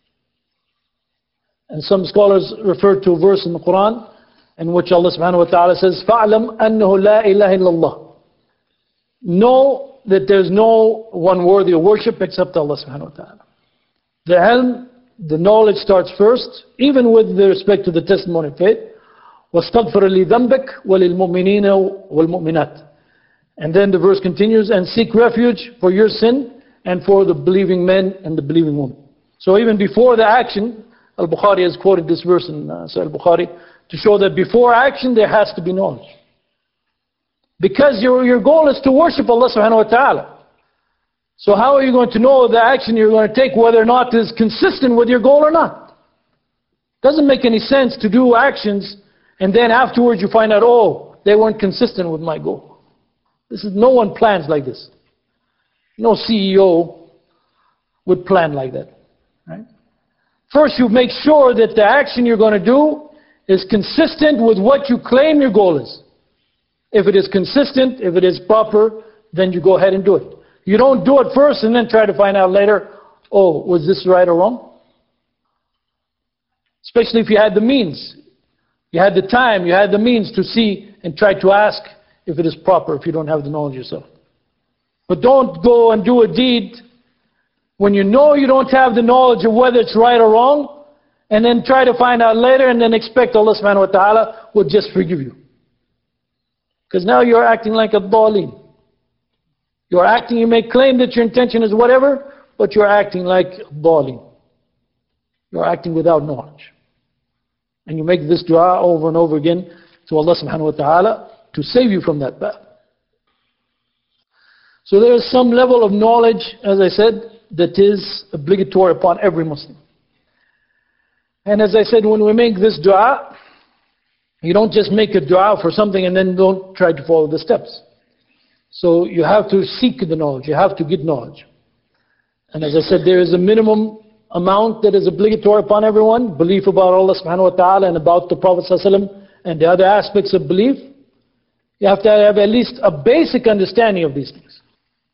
And some scholars refer to a verse in the Quran in which Allah subhanahu wa ta'ala says, فَعْلَمْ أَنَّهُ لَا إِلَهَ إِلَّا اللَّهِ. Know that there's no one worthy of worship except Allah subhanahu wa ta'ala. The ilm, the knowledge starts first, even with respect to the testimony of faith. وَاسْتَغْفِرْ لِذَنْبِكَ وَلِلْمُؤْمِنِينَ وَالْمُؤْمِنَاتِ. And then the verse continues, and seek refuge for your sin and for the believing men and the believing women. So even before the action, Al-Bukhari has quoted this verse in uh, Sahih Al-Bukhari, to show that before action there has to be knowledge. Because your, your goal is to worship Allah subhanahu wa ta'ala. So how are you going to know the action you're going to take whether or not it is consistent with your goal or not? Doesn't make any sense to do actions and then afterwards you find out, oh, they weren't consistent with my goal. This is, no one plans like this. No C E O would plan like that. Right? First you make sure that the action you're going to do is consistent with what you claim your goal is. If it is consistent, if it is proper, then you go ahead and do it. You don't do it first and then try to find out later, oh, was this right or wrong? Especially if you had the means. You had the time, you had the means to see and try to ask if it is proper if you don't have the knowledge yourself. But don't go and do a deed when you know you don't have the knowledge of whether it's right or wrong, and then try to find out later and then expect Allah subhanahu wa ta'ala will just forgive you. Because now you're acting like a dawleen. You're acting, you may claim that your intention is whatever, but you're acting like a dawleen. You're acting without knowledge. And you make this dua over and over again to Allah subhanahu wa ta'ala to save you from that path. So there is some level of knowledge, as I said, that is obligatory upon every Muslim. And as I said, when we make this dua, you don't just make a dua for something and then don't try to follow the steps. So you have to seek the knowledge, you have to get knowledge. And as I said, there is a minimum amount that is obligatory upon everyone, belief about Allah subhanahu wa ta'ala and about the Prophet sallallahu alaihi wasallam and the other aspects of belief. You have to have at least a basic understanding of these things.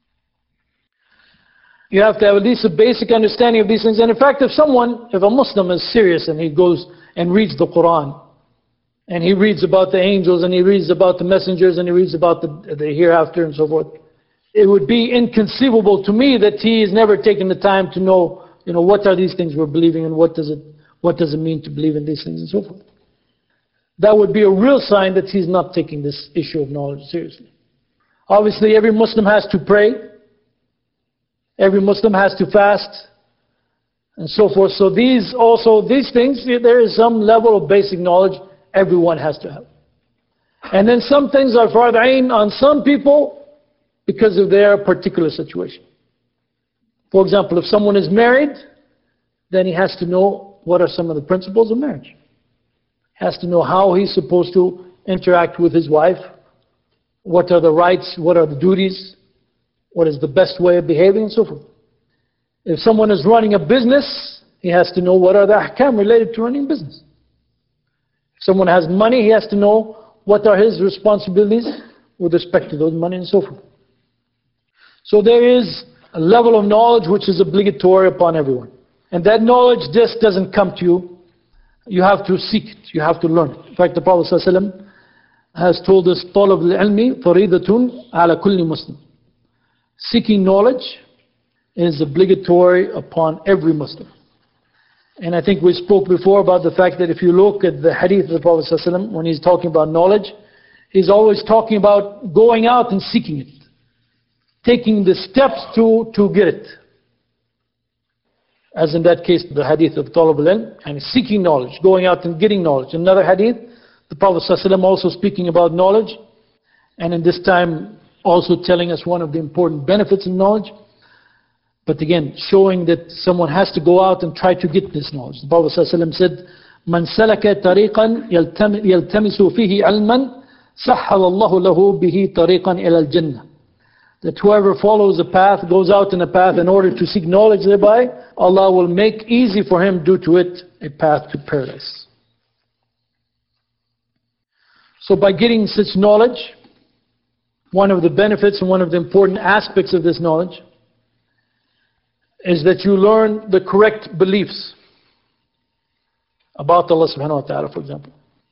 You have to have at least a basic understanding of these things. And in fact, if someone, if a Muslim is serious and he goes and reads the Quran, and he reads about the angels, and he reads about the messengers, and he reads about the, the hereafter and so forth, it would be inconceivable to me that he has never taken the time to know, you know, what are these things we're believing and what does it, what does it mean to believe in these things and so forth. That would be a real sign that he's not taking this issue of knowledge seriously. Obviously, every Muslim has to pray. Every Muslim has to fast and so forth. So these also, these things, there is some level of basic knowledge everyone has to have. And then some things are fard ain on some people because of their particular situation. For example, if someone is married, then he has to know what are some of the principles of marriage. He has to know how he's supposed to interact with his wife, what are the rights, what are the duties, what is the best way of behaving, and so forth. If someone is running a business, he has to know what are the ahkam related to running a business. If someone has money, he has to know what are his responsibilities with respect to those money and so forth. So there is a level of knowledge which is obligatory upon everyone. And that knowledge just doesn't come to you. You have to seek it. You have to learn it. In fact, the Prophet ﷺ has told us, طَلَبُ الْعِلْمِ فَرِيدَةٌ عَلَى كُلِّ مُسْلِمٍ. Seeking knowledge is obligatory upon every Muslim. And I think we spoke before about the fact that if you look at the hadith of the Prophet ﷺ, when he's talking about knowledge, he's always talking about going out and seeking it. Taking the steps to, to get it. As in that case, the hadith of Talab al-Ilm, and seeking knowledge, going out and getting knowledge. Another hadith, the Prophet ﷺ also speaking about knowledge, and in this time also telling us one of the important benefits of knowledge. But again, showing that someone has to go out and try to get this knowledge. The Prophet ﷺ said, مَنْ سَلَكَ طَرِيقًا يَلْتَمِسُ فِيهِ عَلْمًا سَحَّلَ اللَّهُ لَهُ بِهِ طَرِيقًا إِلَى الْجَنَّةِ. That whoever follows a path, goes out in a path in order to seek knowledge thereby, Allah will make easy for him due to it a path to paradise. So by getting such knowledge, one of the benefits and one of the important aspects of this knowledge is that you learn the correct beliefs about Allah subhanahu wa ta'ala, for example.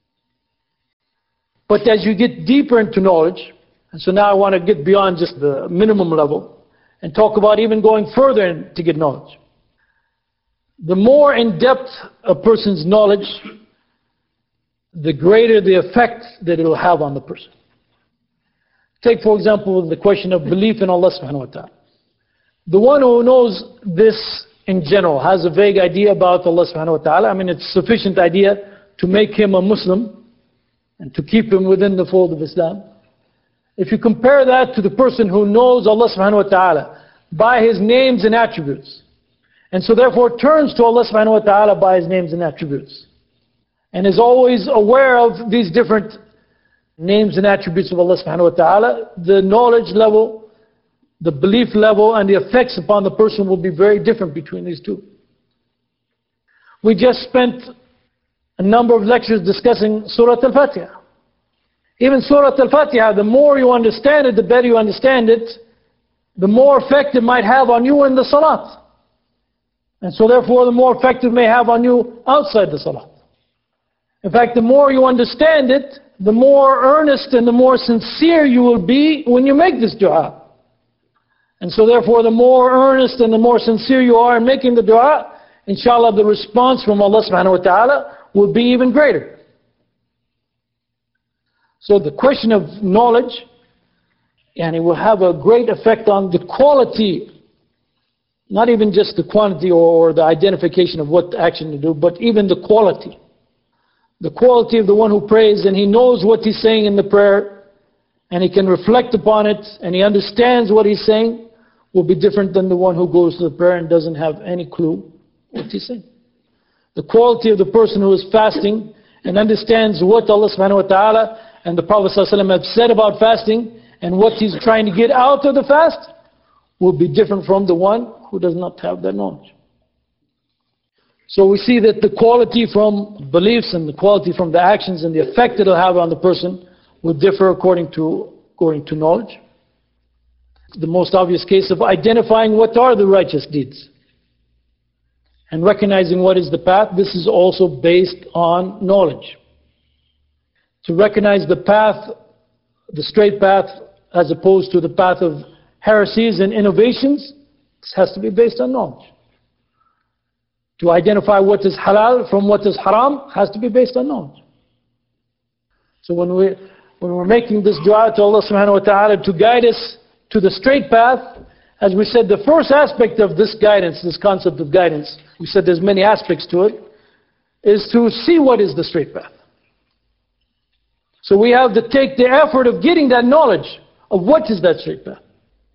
But as you get deeper into knowledge, and so now I want to get beyond just the minimum level and talk about even going further in, to get knowledge. The more in depth a person's knowledge, the greater the effect that it will have on the person. Take for example the question of belief in Allah subhanahu wa ta'ala. The one who knows this in general, has a vague idea about Allah subhanahu wa ta'ala, I mean it's sufficient idea to make him a Muslim and to keep him within the fold of Islam. If you compare that to the person who knows Allah subhanahu wa ta'ala by His names and attributes, and so therefore turns to Allah subhanahu wa ta'ala by His names and attributes, and is always aware of these different names and attributes of Allah subhanahu wa ta'ala, the knowledge level, the belief level, and the effects upon the person will be very different between these two. We just spent a number of lectures discussing Surah Al-Fatiha. Even Surah Al-Fatiha, the more you understand it, the better you understand it, the more effect it might have on you in the Salat. And so therefore the more effect it may have on you outside the Salat. In fact, the more you understand it, the more earnest and the more sincere you will be when you make this dua. And so therefore the more earnest and the more sincere you are in making the dua, inshallah the response from Allah subhanahu wa ta'ala will be even greater. So the question of knowledge, and it will have a great effect on the quality, not even just the quantity or the identification of what action to do, but even the quality. The quality of the one who prays and he knows what he's saying in the prayer and he can reflect upon it and he understands what he's saying will be different than the one who goes to the prayer and doesn't have any clue what he's saying. The quality of the person who is fasting and understands what Allah subhanahu wa ta'ala and the Prophet ﷺ have said about fasting and what he's trying to get out of the fast will be different from the one who does not have that knowledge. So we see that the quality from beliefs and the quality from the actions and the effect it will have on the person will differ according to, according to knowledge. The most obvious case of identifying what are the righteous deeds and recognizing what is the path, this is also based on knowledge. To recognize the path, the straight path, as opposed to the path of heresies and innovations, this has to be based on knowledge. To identify what is halal from what is haram has to be based on knowledge. So when, we, when we're making this dua to Allah subhanahu wa ta'ala to guide us to the straight path, as we said, the first aspect of this guidance, this concept of guidance, we said there's many aspects to it, is to see what is the straight path. So we have to take the effort of getting that knowledge of what is that straight path.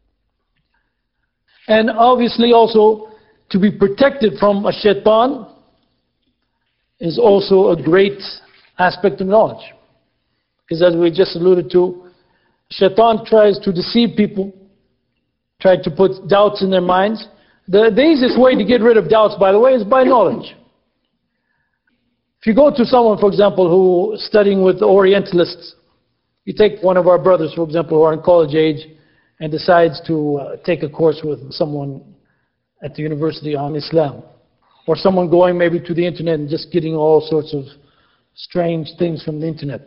And obviously also to be protected from a shaitan is also a great aspect of knowledge. Because as we just alluded to, shaitan tries to deceive people, try to put doubts in their minds. The, the easiest way to get rid of doubts, by the way, is by knowledge. If you go to someone, for example, who is studying with Orientalists, you take one of our brothers, for example, who are in college age, and decides to uh, take a course with someone at the university on Islam, or someone going maybe to the internet and just getting all sorts of strange things from the internet.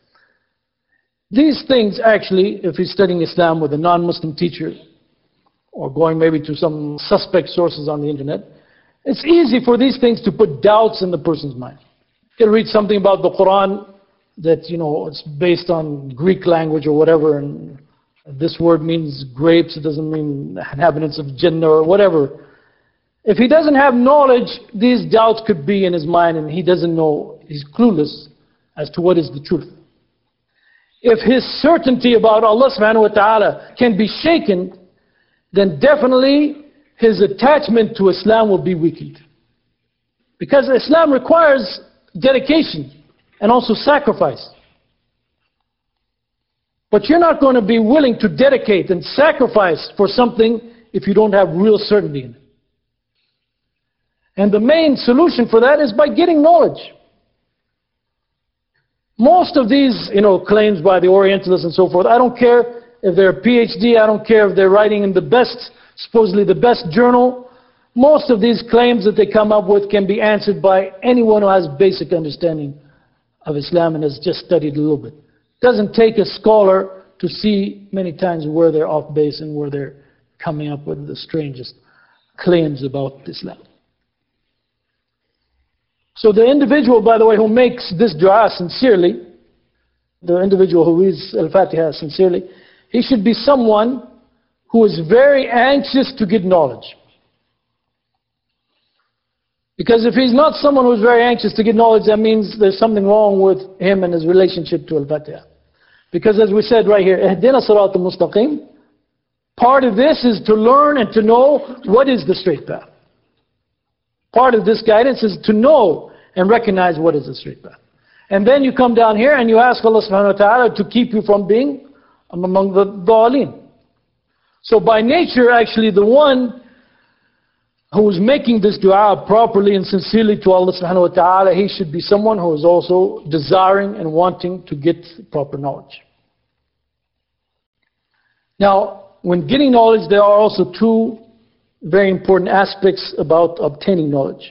These things actually, if he's studying Islam with a non-Muslim teacher, or going maybe to some suspect sources on the internet, it's easy for these things to put doubts in the person's mind. You can read something about the Quran that, you know, it's based on Greek language or whatever, and this word means grapes, it doesn't mean inhabitants of Jannah or whatever. If he doesn't have knowledge, these doubts could be in his mind and he doesn't know, he's clueless as to what is the truth. If his certainty about Allah subhanahu wa ta'ala can be shaken, then definitely his attachment to Islam will be weakened. Because Islam requires dedication and also sacrifice. But you're not going to be willing to dedicate and sacrifice for something if you don't have real certainty in it. And the main solution for that is by getting knowledge. Most of these, you know, claims by the Orientalists and so forth, I don't care if they're a PhD, I don't care if they're writing in the best, supposedly the best journal. Most of these claims that they come up with can be answered by anyone who has basic understanding of Islam and has just studied a little bit. It doesn't take a scholar to see many times where they're off base and where they're coming up with the strangest claims about Islam. So the individual, by the way, who makes this dua sincerely, the individual who reads Al-Fatiha sincerely, he should be someone who is very anxious to get knowledge. Because if he's not someone who's very anxious to get knowledge, that means there's something wrong with him and his relationship to Al-Fatiha. Because as we said right here, Ihdina Sirat al-Mustaqim, part of this is to learn and to know what is the straight path. Part of this guidance is to know and recognize what is the straight path. And then you come down here and you ask Allah subhanahu wa ta'ala to keep you from being among the dhalin. So by nature, actually, the one who is making this dua properly and sincerely to Allah subhanahu wa ta'ala, he should be someone who is also desiring and wanting to get proper knowledge. Now, when getting knowledge, there are also two very important aspects about obtaining knowledge.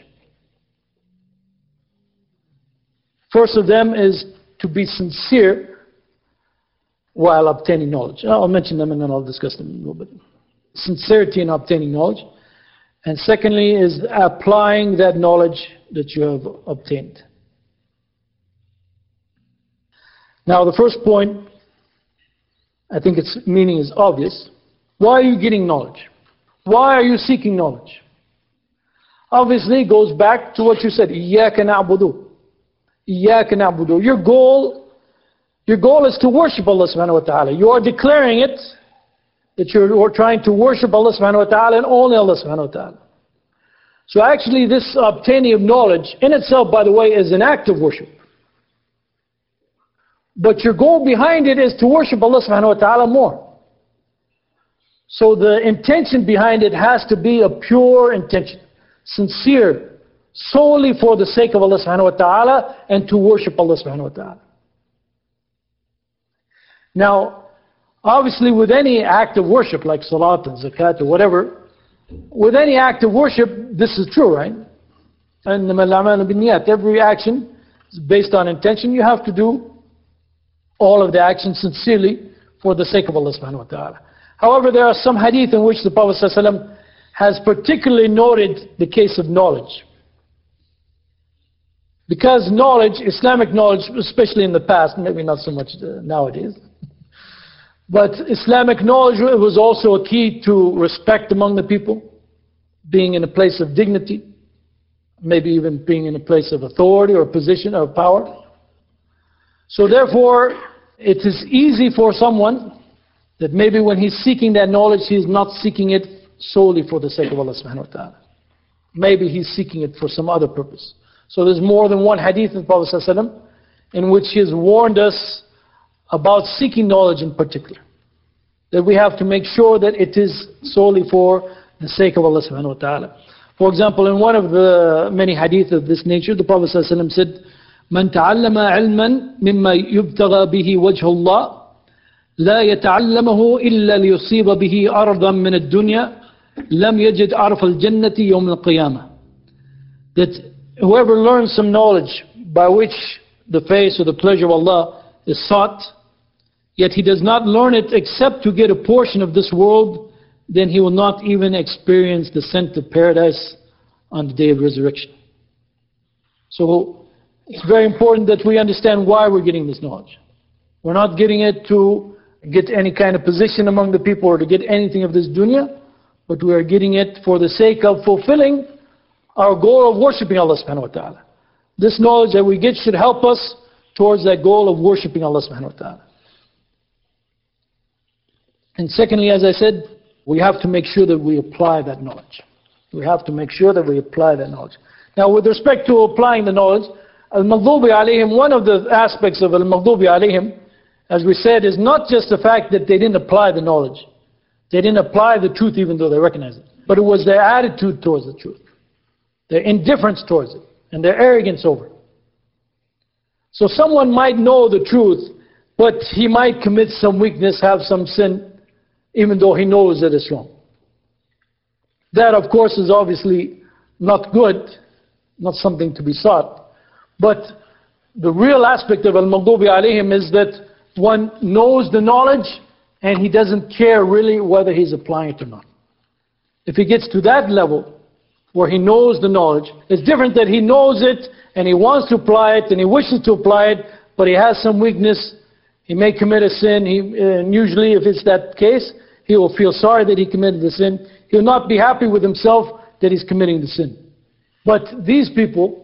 First of them is to be sincere while obtaining knowledge. I'll mention them and then I'll discuss them a little bit. Sincerity in obtaining knowledge. And secondly is applying that knowledge that you have obtained. Now the first point, I think its meaning is obvious. Why are you getting knowledge? Why are you seeking knowledge? Obviously it goes back to what you said, إِيَّاكَ نَعْبُدُ إِيَّاكَ نَعْبُدُ. Your goal, your goal is to worship Allah subhanahu wa ta'ala. You are declaring it that you're trying to worship Allah subhanahu wa ta'ala and only Allah subhanahu wa ta'ala. So actually this obtaining of knowledge in itself, by the way, is an act of worship. But your goal behind it is to worship Allah subhanahu wa ta'ala more. So the intention behind it has to be a pure intention, sincere, solely for the sake of Allah subhanahu wa ta'ala and to worship Allah subhanahu wa ta'ala. Now, obviously with any act of worship like salat and zakat or whatever, with any act of worship, this is true, right? And every action is based on intention. You have to do all of the actions sincerely for the sake of Allah subhanahu wa ta'ala. However, there are some hadith in which the Prophet ﷺ has particularly noted the case of knowledge. Because knowledge, Islamic knowledge, especially in the past, maybe not so much nowadays, but Islamic knowledge was also a key to respect among the people, being in a place of dignity, maybe even being in a place of authority or position of power. So therefore, it is easy for someone that maybe when he's seeking that knowledge, he's not seeking it solely for the sake of Allah subhanahu wa ta'ala. Maybe he's seeking it for some other purpose. So there's more than one hadith of the Prophet ﷺ in which he has warned us about seeking knowledge in particular. That we have to make sure that it is solely for the sake of Allah subhanahu wa ta'ala. For example, in one of the many hadith of this nature, the Prophet ﷺ said, من تعلم علما مما يبتغى به وجه الله لا يتعلمه إلا ليصيب به أرضا من الدنيا لم يجد عرف الجنة يوم القيامة. That whoever learns some knowledge by which the face or the pleasure of Allah is sought, yet he does not learn it except to get a portion of this world, then he will not even experience the scent of paradise on the day of resurrection. So it's very important that we understand why we're getting this knowledge. We're not getting it to get any kind of position among the people or to get anything of this dunya, but we are getting it for the sake of fulfilling our goal of worshipping Allah subhanahu wa ta'ala. This knowledge that we get should help us towards that goal of worshipping Allah subhanahu wa ta'ala. And secondly, as I said, we have to make sure that we apply that knowledge. We have to make sure that we apply that knowledge. Now, with respect to applying the knowledge, Al-Maghdubi alayhim, one of the aspects of Al-Maghdubi alayhim, as we said, is not just the fact that they didn't apply the knowledge. They didn't apply the truth even though they recognized it. But it was their attitude towards the truth. Their indifference towards it. And their arrogance over it. So someone might know the truth, but he might commit some weakness, have some sin, even though he knows that it's wrong. That, of course, is obviously not good, not something to be sought. But the real aspect of Al-Maghdubi alayhim is that one knows the knowledge and he doesn't care really whether he's applying it or not. If he gets to that level where he knows the knowledge, it's different that he knows it and he wants to apply it and he wishes to apply it, but he has some weakness. He may commit a sin. He, and usually if it's that case, he will feel sorry that he committed the sin. He'll not be happy with himself that he's committing the sin. But these people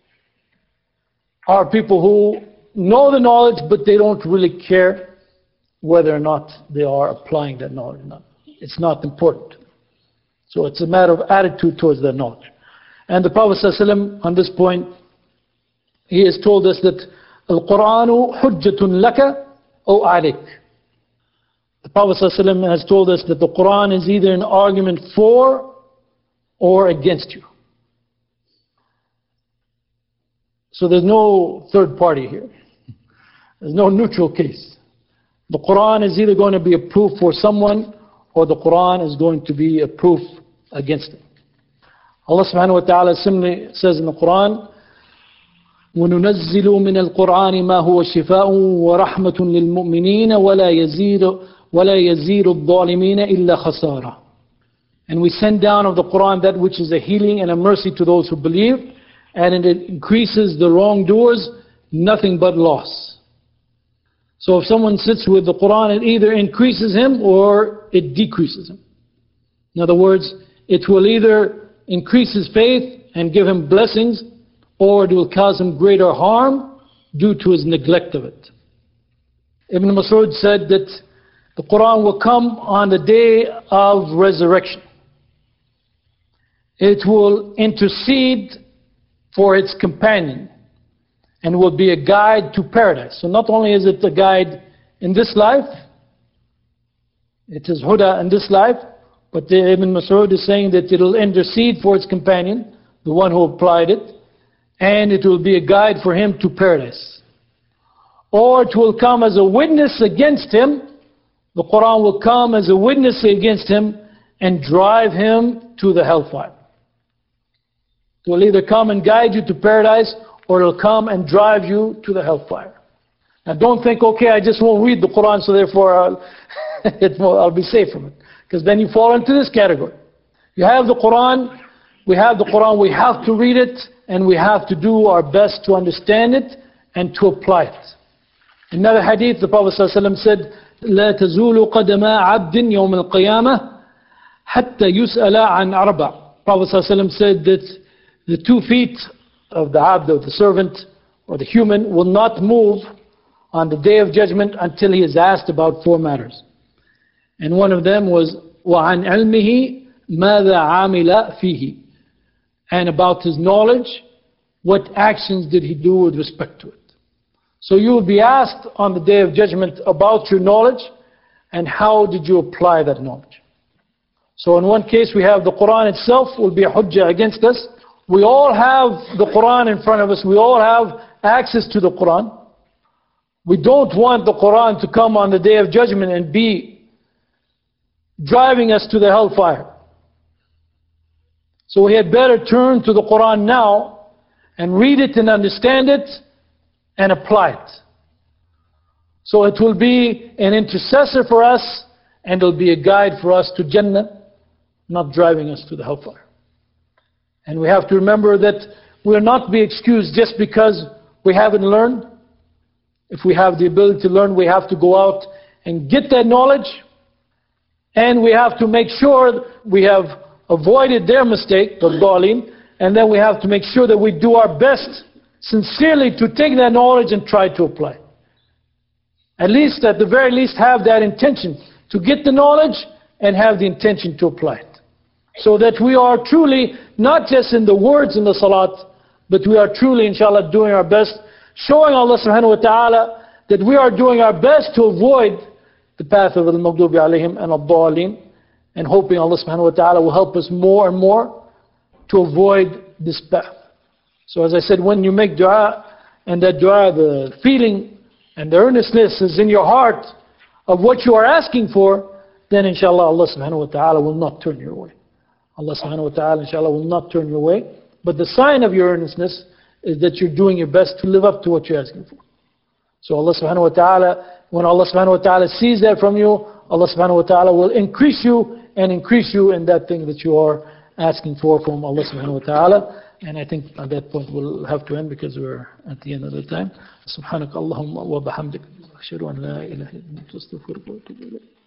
are people who know the knowledge, but they don't really care whether or not they are applying that knowledge or not. It's not important. So it's a matter of attitude towards that knowledge. And the Prophet ﷺ, on this point, he has told us that Al-Qur'anu hujjatun laka aw alayk. The Prophet ﷺ has told us that the Qur'an is either an argument for or against you. So there's no third party here. There's no neutral case. The Qur'an is either going to be a proof for someone or the Qur'an is going to be a proof against it. Allah subhanahu wa ta'ala similarly says in the Qur'an, وَنُنَزِّلُ مِنَ الْقُرْآنِ مَا هُوَ شِفَاءٌ وَرَحْمَةٌ لِلْمُؤْمِنِينَ وَلَا يَزِيدُ وَلَا يَزِيدُ الظَّالِمِينَ إِلَّا خَسَارًا. And we send down of the Qur'an that which is a healing and a mercy to those who believe, and it increases the wrongdoers nothing but loss. So if someone sits with the Qur'an, it either increases him or it decreases him. In other words, it will either increase his faith and give him blessings, or it will cause him greater harm due to his neglect of it. Ibn Mas'ud said that the Quran will come on the day of resurrection. It will intercede for its companion and will be a guide to paradise. So not only is it a guide in this life, it is huda in this life, but the Ibn Mas'ud is saying that it will intercede for its companion, the one who applied it, and it will be a guide for him to paradise. Or it will come as a witness against him. The Quran will come as a witness against him and drive him to the hellfire. It will either come and guide you to paradise, or it will come and drive you to the hellfire. Now don't think, okay, I just won't read the Quran, so therefore I'll, it will, I'll be safe from it. Because then you fall into this category. You have the Quran, we have the Quran, we have to read it, and we have to do our best to understand it and to apply it. In another hadith, the Prophet ﷺ said, لا تزول قدم عبد يوم القيامة حتى يسأل عن أربع. Prophet ﷺ said that the two feet of the abd, of the servant, or the human, will not move on the day of judgment until he is asked about four matters. And one of them was وَعَنْ عِلْمِهِ مَاذَا عَامِلَ فِيهِ, and about his knowledge, what actions did he do with respect to it. So you will be asked on the day of judgment about your knowledge and how did you apply that knowledge. So in one case we have the Quran itself will be a hujjah against us. We all have the Quran in front of us. We all have access to the Quran. We don't want the Quran to come on the day of judgment and be driving us to the hellfire. So we had better turn to the Quran now and read it and understand it and apply it. So it will be an intercessor for us and it will be a guide for us to Jannah, not driving us to the hellfire. And we have to remember that we will not be excused just because we haven't learned. If we have the ability to learn, we have to go out and get that knowledge, and we have to make sure we have avoided their mistake, the dhalin, and then we have to make sure that we do our best sincerely to take that knowledge and try to apply. At least, at the very least, have that intention to get the knowledge and have the intention to apply it. So that we are truly, not just in the words in the salat, but we are truly, inshallah, doing our best, showing Allah subhanahu wa ta'ala that we are doing our best to avoid the path of al-maghdubi alayhim and al-dhalin, and hoping Allah subhanahu wa ta'ala will help us more and more to avoid this path. So as I said, when you make dua, and that dua, the feeling and the earnestness is in your heart of what you are asking for, then inshallah Allah subhanahu wa ta'ala will not turn you away. Allah subhanahu wa ta'ala inshallah will not turn you away. But the sign of your earnestness is that you're doing your best to live up to what you're asking for. So Allah subhanahu wa ta'ala, when Allah subhanahu wa ta'ala sees that from you, Allah subhanahu wa ta'ala will increase you and increase you in that thing that you are asking for from Allah subhanahu wa ta'ala. And I think at that point we'll have to end because we're at the end of the time. Subhanak Allahumma wa bihamdik. Ashhadu an la ilaha illa anta astaghfiruka wa atubu ilayk.